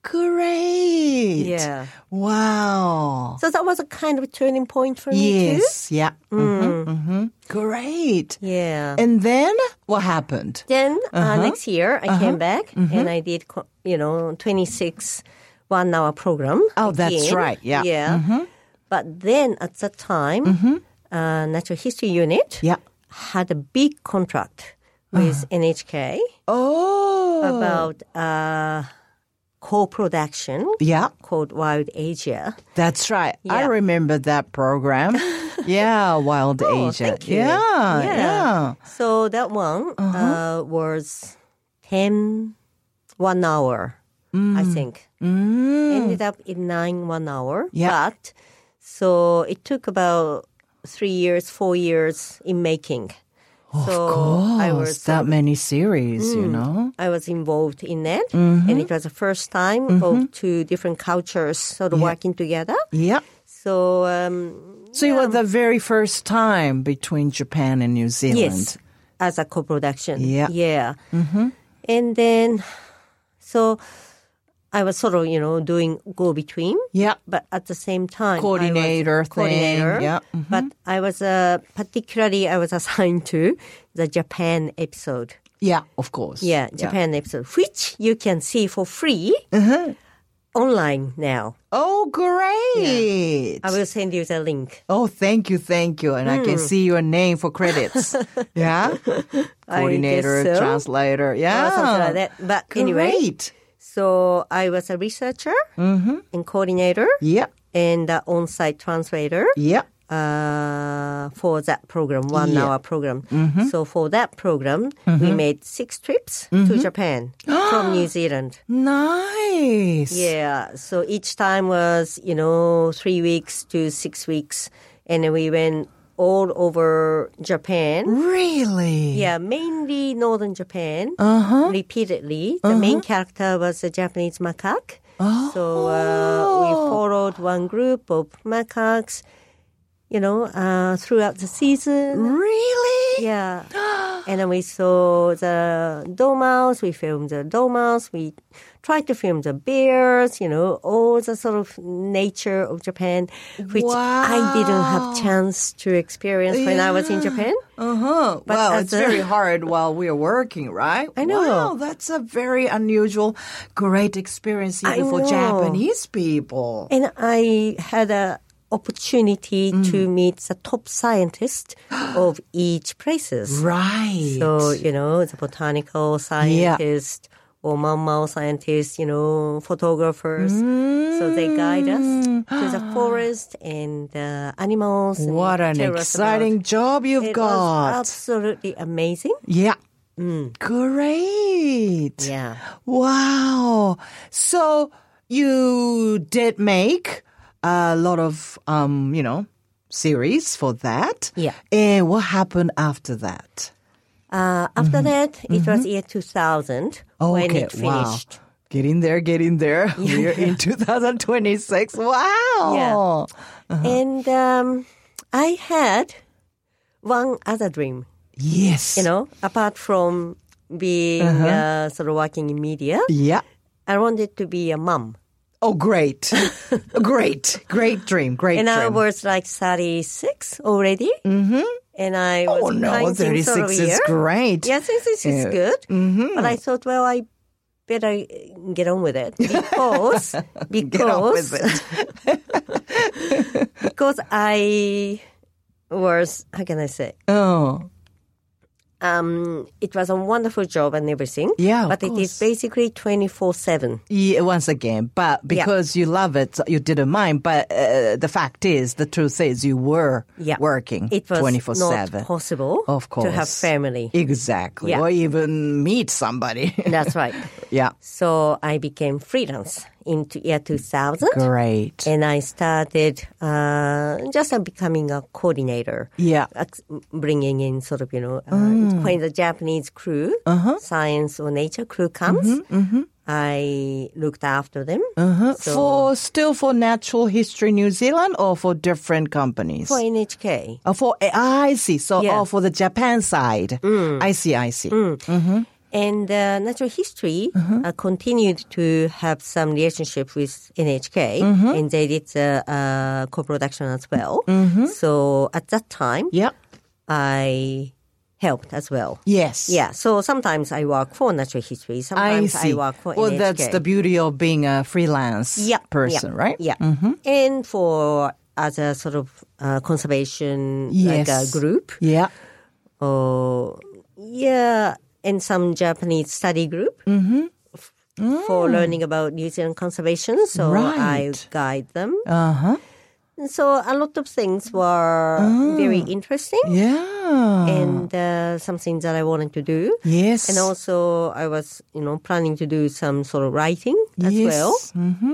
Great. Yeah. Wow. So that was a kind of turning point for me Yes. Yeah. Mm-hmm, mm-hmm. Great. too. Yeah. And then what happened? Then uh, Uh-huh. next year I came back and I did, co- you know, twenty-six one-hour program. Oh, that's again. right. Yeah. Mm-hmm. Yeah. But then at that time, uh, Natural History Unit Yeah. had a big contract with N H K Oh. about uh, co-production Yeah. called Wild Asia. That's right. I Yeah. remember that program. yeah, Wild Oh, Asia. thank you. Yeah, yeah. So that one uh, was ten, one hour, I think. Mm. Ended up in nine, one hour. Yeah. But so it took about three years, four years in making. Of so course, I was that many series, you know. I was involved in it, Mm-hmm. and it was the first time of two different cultures sort of working together. Yeah. So um, So it was the very first time between Japan and New Zealand. yes, as a co-production. Yeah. Yeah. Mm-hmm. And then, so I was sort of, you know, doing go-between. Yeah. But at the same time, Coordinator I was thing, coordinator. yeah, mhm. But I was uh, particularly I was assigned to the Japan episode. Yeah, of course. Yeah, Japan episode, which you can see for free online now. Oh, great. I will send you the link. Oh, thank you, thank you. And I can see your name for credits. yeah? Coordinator, so. translator. Yeah. Uh, something like that. But anyway, Great. so I was a researcher and coordinator Yeah. and uh, on-site translator. Yeah. Uh, for that program, one Yeah. hour program. So for that program, we made six trips to Japan from New Zealand. Nice. Yeah. So each time was, you know, three weeks to six weeks. And then we went all over Japan. Really? Yeah, mainly northern Japan. Uh-huh. Repeatedly. The main character was a Japanese macaque. Oh. So uh, we followed one group of macaques, you know, uh, throughout the season. Really? Yeah. And then we saw the dormouse. We filmed the dormouse. We tried to film the bears, you know, all the sort of nature of Japan, which I didn't have chance to experience when I was in Japan. Uh-huh. But Well, as it's a- very hard while we're working, right? I know. Wow, that's a very unusual, great experience even I for know. Japanese people. And I had a opportunity to meet the top scientists of each places. Right. So, you know, the botanical scientist or mammal scientists, you know, photographers. So they guide us to the forest and the animals. and What an tell us exciting about- job you've It got. was absolutely amazing. Yeah. Great. Yeah. Wow. So you did make a lot of, um, you know, series for that. Yeah. And what happened after that? Uh, after mm-hmm. that, it mm-hmm. was year two thousand oh, when okay. it finished. Wow. Get in there, get in there. We're in two thousand twenty-six. Wow. Yeah. Uh-huh. And um, I had one other dream. Yes. You know, apart from being uh-huh. uh, sort of working in media. Yeah. I wanted to be a mom. Oh, great. great. Great dream. Great and dream. And I was like thirty-six already. Mm-hmm. And I was oh, no, thirty-six sort of is year. great. Yes, thirty-six yeah. is good. Mm-hmm. But I thought, well, I better get on with it because because get on with it. because I was, how can I say? Oh. Um, it was a wonderful job and everything. Yeah, but it is basically twenty-four seven. Yeah, once again, but because yeah. you love it, you didn't mind. But uh, the fact is, the truth is, you were yeah. working twenty-four seven. Not possible of course. to have family. Exactly. Yeah. Or even meet somebody. That's right. Yeah. So I became freelance in year two thousand. Great. And I started uh, just uh, becoming a coordinator. Yeah. Uh, bringing in sort of, you know, uh, mm. when the Japanese crew, uh-huh. science or nature crew comes, mm-hmm, mm-hmm. I looked after them. Uh-huh. So for still for Natural History New Zealand or for different companies? For N H K. Oh, for, I see. So yeah. oh, for the Japan side. Mm. I see, I see. Mm. Mm-hmm. And uh, Natural History uh-huh. uh, continued to have some relationship with N H K, mm-hmm. and they did uh, uh, co-production as well. Mm-hmm. So at that time, yeah. I helped as well. Yes. Yeah. So sometimes I work for Natural History. Sometimes I, I work for well, N H K. Well, that's the beauty of being a freelance yep. person, yep. right? Yeah. Mm-hmm. And for as a sort of uh, conservation yes. like a group. Yeah. Oh, yeah. And some Japanese study group mm-hmm. f- mm. for learning about New Zealand conservation. So right. I guide them. Uh-huh. And so a lot of things were oh. very interesting. Yeah. And uh, something that I wanted to do. Yes. And also I was, you know, planning to do some sort of writing as yes. well. Mm-hmm.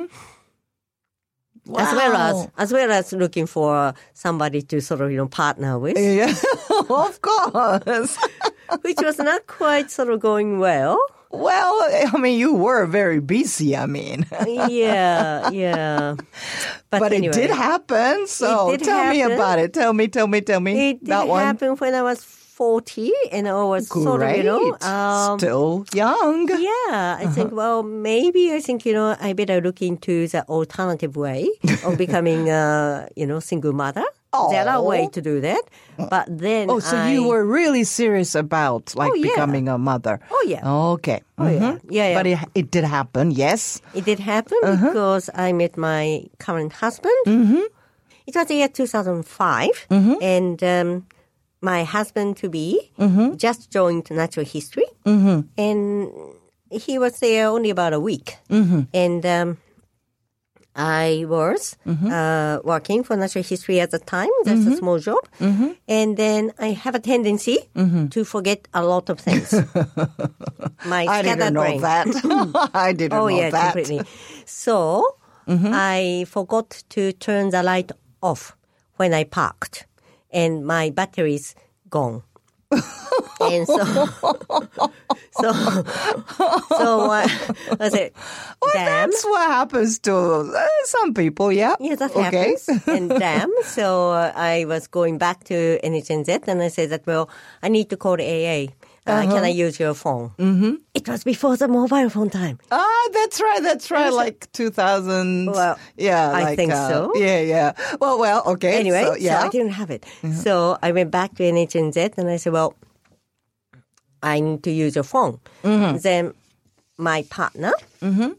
Wow. As well as as well as looking for somebody to sort of, you know, partner with. Yeah, of course. Which was not quite sort of going well. Well, I mean, you were very busy, I mean. yeah, yeah. But, but anyway, it did happen, so did tell happen. me about it. Tell me, tell me, tell me. It did that one. happen when I was forty, and I was Great. sort of, you know. Um, Still young. Yeah, I uh-huh. think, well, maybe I think, you know, I better look into the alternative way of becoming a, you know, single mother. Oh. There are ways to do that. But then Oh, so I, you were really serious about, like, oh, yeah. becoming a mother. Oh, yeah. Okay. Oh, mm-hmm. yeah. yeah. Yeah, But it, it did happen, yes? It did happen uh-huh. because I met my current husband. Mm-hmm. It was the year two thousand five. Mm-hmm. And um, my husband-to-be mm-hmm. just joined Natural History. Mm-hmm. And he was there only about a week. Mm-hmm. And um, I was mm-hmm. uh, working for Natural History at the time. That's mm-hmm. a small job. Mm-hmm. And then I have a tendency mm-hmm. to forget a lot of things. My I didn't know brain. that. I didn't oh, know yeah, that. completely. So mm-hmm. I forgot to turn the light off when I parked. And my battery's gone. and so, so, so uh, I said, well, damn. That's what happens to uh, some people, yeah. Yeah, that okay. happens. And damn. So uh, I was going back to N H N Z and I said that, well, I need to call the A A. Uh, uh-huh. Can I use your phone? Mm-hmm. It was before the mobile phone time. Ah, that's right, that's right. Like two thousand. Well, yeah, I like, think uh, so. Yeah, yeah. Well, well, okay. Anyway, so, yeah. so I didn't have it. Mm-hmm. So I went back to N H N Z and I said, well, I need to use your phone. Mm-hmm. Then my partner mm-hmm.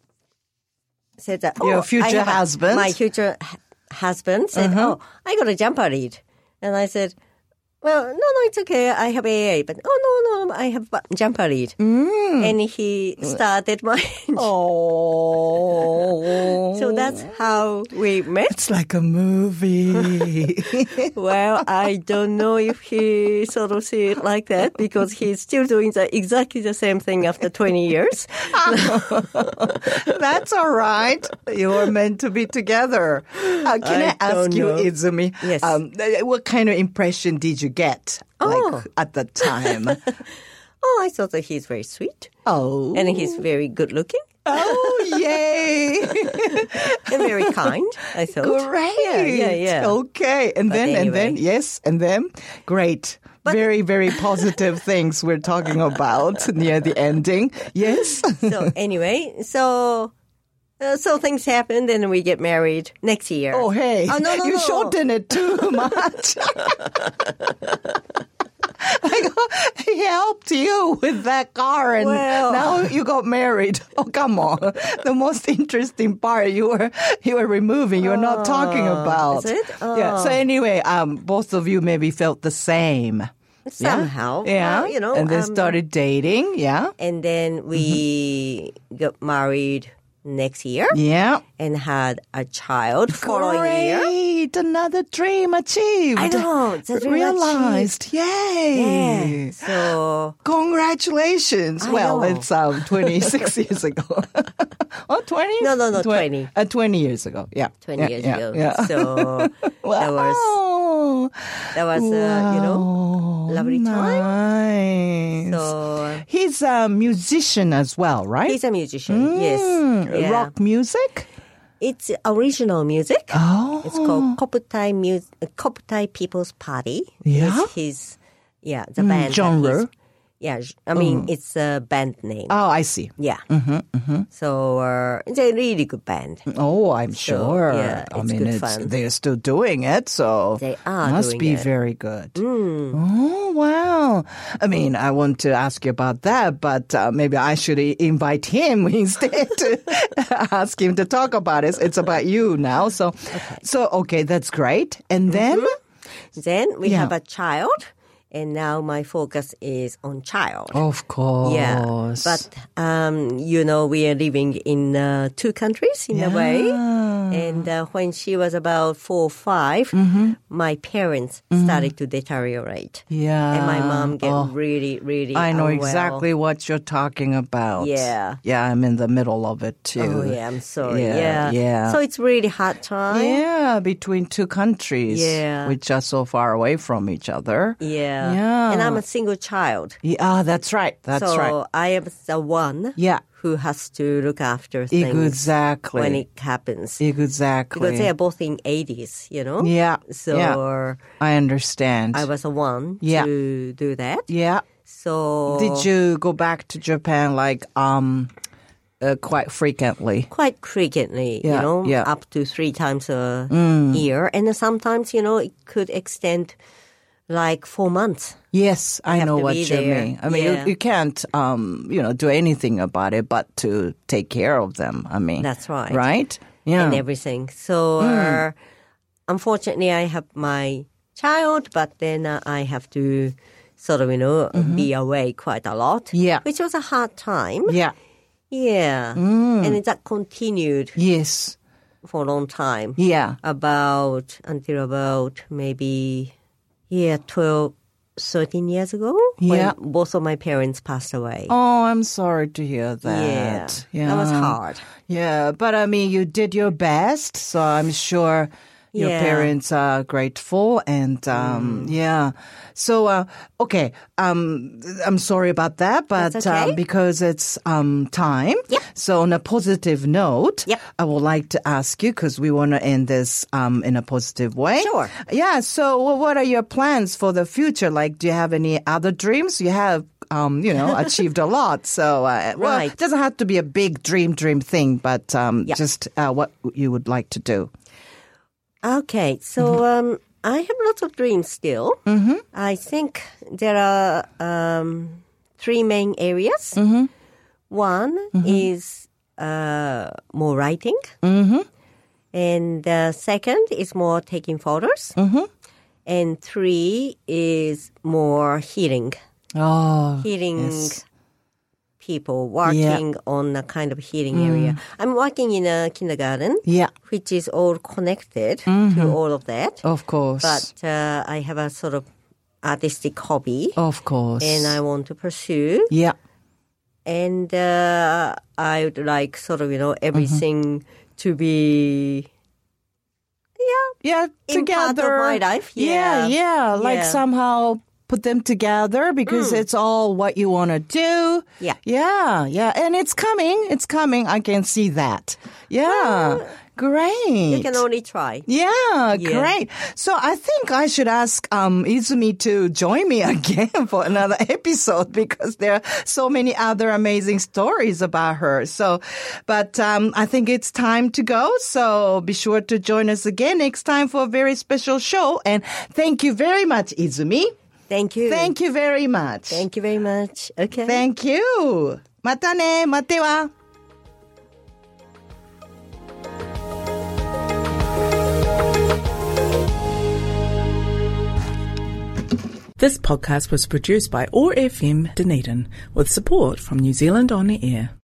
said that, oh, your future husband. My future h- husband said, mm-hmm. oh, I got a jumper read. And I said, Well, no, no, it's okay. I have A A, but oh, no, no, I have jumper lead. Mm. And he started my Oh. So that's how we met. It's like a movie. Well, I don't know if he sort of see it like that because he's still doing the, exactly the same thing after twenty years. That's all right. You were meant to be together. Uh, can I, I ask don't you, know. Izumi, Yes. um, what kind of impression did you get Oh. like, at the time? Oh, I thought that he's very sweet. Oh. And he's very good looking. Oh, yay. And very kind, I thought. Great. Yeah, yeah, yeah. Okay. And But then, and then, anyway. yes, and then, great. very, very positive things we're talking about near the ending. Yes. So anyway, so uh, so things happened and we get married next year. Oh, hey. Oh, no, no, you no. shorten it too much. Like, he helped you with that car and Well. now you got married. Oh, come on. The most interesting part you were you were removing, you were not talking about. is it? Yeah. Oh. So anyway, um, both of you maybe felt the same. Somehow. Yeah. Well, you know. And then um, started dating. Yeah. And then we got married next year Yeah. and had a child following year. Great. Another dream achieved. I know. It's a dream Realized. Yay. Yeah. So Congratulations. I well, know. it's um, twenty-six years ago. Oh, twenty? No, no, no, Twen- twenty. Uh, twenty years ago. Yeah. twenty Yeah, years yeah, ago. Yeah. So that was Wow. that was uh, you know Wow. lovely time. Nice. So He's a musician as well, right? he's a musician. Yes. Mm, Yeah. Rock music? It's original music. Oh. It's called Koputai Mus- Koputai People's Party. Yeah? It's his yeah, the band. that genre? he's- Yeah, j- I mean it's a band name. Oh, I see. Yeah. Mm-hmm, mm-hmm. So uh, it's a really good band. Oh, I'm So, sure. yeah, I it's mean, good it's, fun. they're still doing it, so They are must doing be it. very good. Mm. Oh, wow. I mean, I want to ask you about that, but uh, maybe I should i- invite him instead to ask him to talk about it. It's about you now. So, okay, so, okay that's great. And then? Then we Yeah. have a child, and now my focus is on child. Of course. Yeah, but um, you know, we are living in uh, two countries in a way. And uh, when she was about four or five, my parents started to deteriorate. Yeah. And my mom get Oh. really, really I know unwell. exactly what you're talking about. Yeah. Yeah, I'm in the middle of it too. Oh, yeah, I'm sorry. Yeah, Yeah, yeah. So it's really hard time. Yeah, between two countries, Yeah. which are so far away from each other. Yeah. Yeah. And I'm a single child. Yeah, ah, that's right. That's so right. I am the one Yeah, who has to look after things exactly. when it happens. Exactly. Because they are both in eighties, you know? Yeah, So yeah. I understand. I was the one Yeah. to do that. Yeah. So Did you go back to Japan like um uh, quite frequently? quite frequently, Yeah, you know, yeah. Mm. up to three times a year. And then sometimes, you know, it could extend like four months. Yes, I have know to what be you there. mean. I mean, Yeah. you, you can't, um, you know, do anything about it but to take care of them. I mean, That's right. Right? Yeah. And everything. So uh, unfortunately, I have my child, but then uh, I have to sort of, you know, be away quite a lot. Mm-hmm. Yeah. Which was a hard time. Yeah. Yeah. Mm. And that continued Yes. for a long time. Yeah. About, until about maybe, yeah, twelve, thirteen years ago. Yeah. When both of my parents passed away. Oh, I'm sorry to hear yeah. that. That was hard. Yeah, but I mean, you did your best, so I'm sure your Yeah. parents are grateful. And um, yeah, so uh, okay, um, I'm sorry about that, but That's okay. um, because it's um, time. Yep. So on a positive note, Yep. I would like to ask you because we want to end this um, in a positive way. Sure. Yeah. So well, what are your plans for the future? Like, do you have any other dreams? You have. Um, you know, achieved a lot. So, uh, well, Right. it doesn't have to be a big dream, dream thing, but um, Yep. just uh, what you would like to do. Okay, so um, I have lots of dreams still. Mm-hmm. I think there are um, three main areas. Mm-hmm. One mm-hmm. is uh, more writing, Mm-hmm. and the second is more taking photos, Mm-hmm. And three is more healing. Oh, Healing yes. people, working on a kind of healing area. I'm working in a kindergarten, Yeah, which is all connected to all of that. of course. But uh, I have a sort of artistic hobby, of course. and I want to pursue. Yeah. And uh, I would like sort of, you know, everything to be, Yeah, in part together. of my life. Yeah, Yeah. yeah. Like Yeah. somehow put them together because it's all what you want to do. Yeah. Yeah, yeah. And it's coming. It's coming. I can see that. Yeah. Great. You can only try. Yeah, Yeah. great. So I think I should ask um, Izumi to join me again for another episode because there are so many other amazing stories about her. So, but um, I think it's time to go. So be sure to join us again next time for a very special show. And thank you very much, Izumi. Thank you. Thank you very much. Thank you very much. Okay. Thank you. またね。待っては。 This podcast was produced by O A R F M Dunedin with support from New Zealand On the Air.